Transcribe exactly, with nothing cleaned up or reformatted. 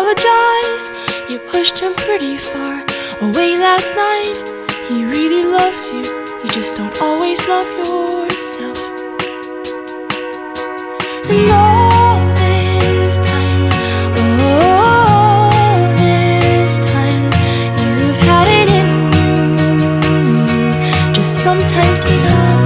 apologize. You pushed him pretty far away last night. He really loves you, you just don't always love yourself. And all this time, all this time, you've had it in you. You just sometimes need a